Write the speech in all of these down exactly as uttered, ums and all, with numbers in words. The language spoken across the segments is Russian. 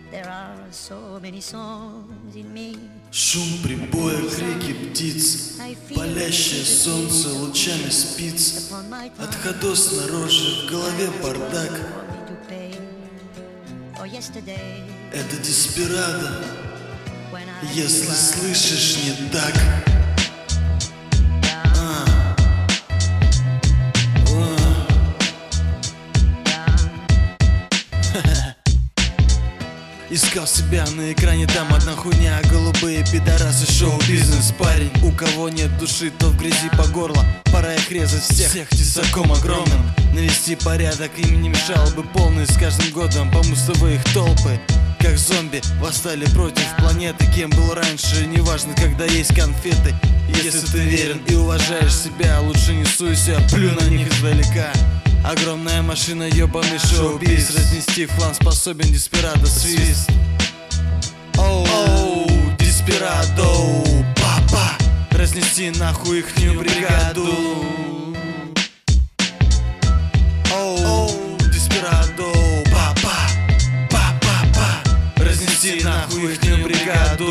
Шум прибоя, крики птиц, палящее солнце лучами спиц. От ходов снаружи, в голове бардак. Это Деспирадо, если слышишь не так. Искал себя на экране, там одна хуйня. Голубые пидорасы, шоу-бизнес, парень. У кого нет души, то в грязи по горло. Пора их резать всех, всех тесаком огромным. Навести порядок им не мешало бы полный. С каждым годом по мостовой их толпы, как зомби, восстали против планеты. Кем был раньше, неважно, когда есть конфеты. Если ты верен и уважаешь себя, лучше не суйся, плюй на них издалека. Огромная машина, ёбаный шоу-биз. Разнести флан способен Деспирадо свист. Оу, Деспирадо, папа. Разнести нахуй ихнюю бригаду. Оу, Деспирадо, папа, папа, папа. Разнести нахуй ихнюю бригаду.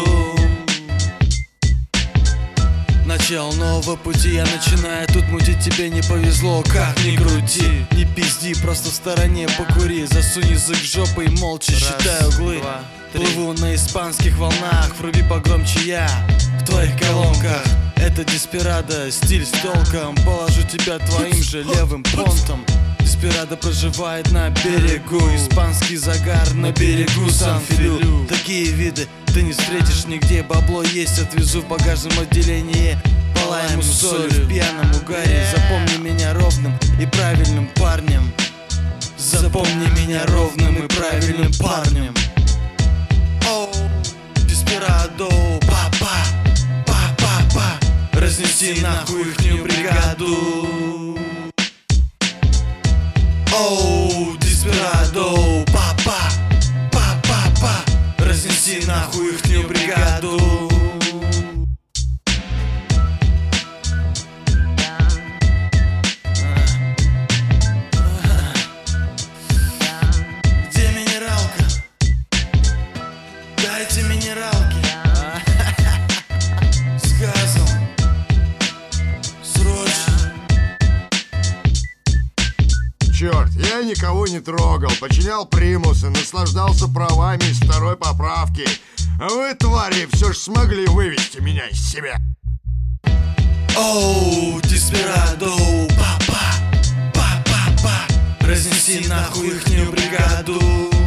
Начало нового пути, я начинаю тут мутить. Тебе не повезло, как ни крути. Не пизди, просто в стороне покури. Засунь язык в жопу и молча Раз, считай углы. Два, Плыву на испанских волнах, вруби погромче я в твоих колонках. Это Деспирадо, стиль с толком. Положу тебя твоим же левым понтом. Деспирадо проживает на берегу. Испанский загар на берегу Сан-Филю. Такие виды ты не встретишь нигде. Бабло есть, отвезу в багажном отделении. По лайму солью в пьяном угаре. Запомни меня ровным и правильным парнем. Запомни меня ровным и правильным парнем. Оу, Деспирадо, папа, папа, папа. Разнеси нахуй ихнюю бригаду. Оу, Деспирадо, папа, папа, папа. Разнеси нахуй ихнюю бригаду. Где минералка? Дайте минералки. С газом. Срочно. Черт, я никого не трогал, починял примусы, наслаждался правами из второй поправки. А вы, твари, все ж смогли вывести меня из себя. Оу, Деспирадо, папа, папа, папа. Разнеси нахуй ихнюю бригаду.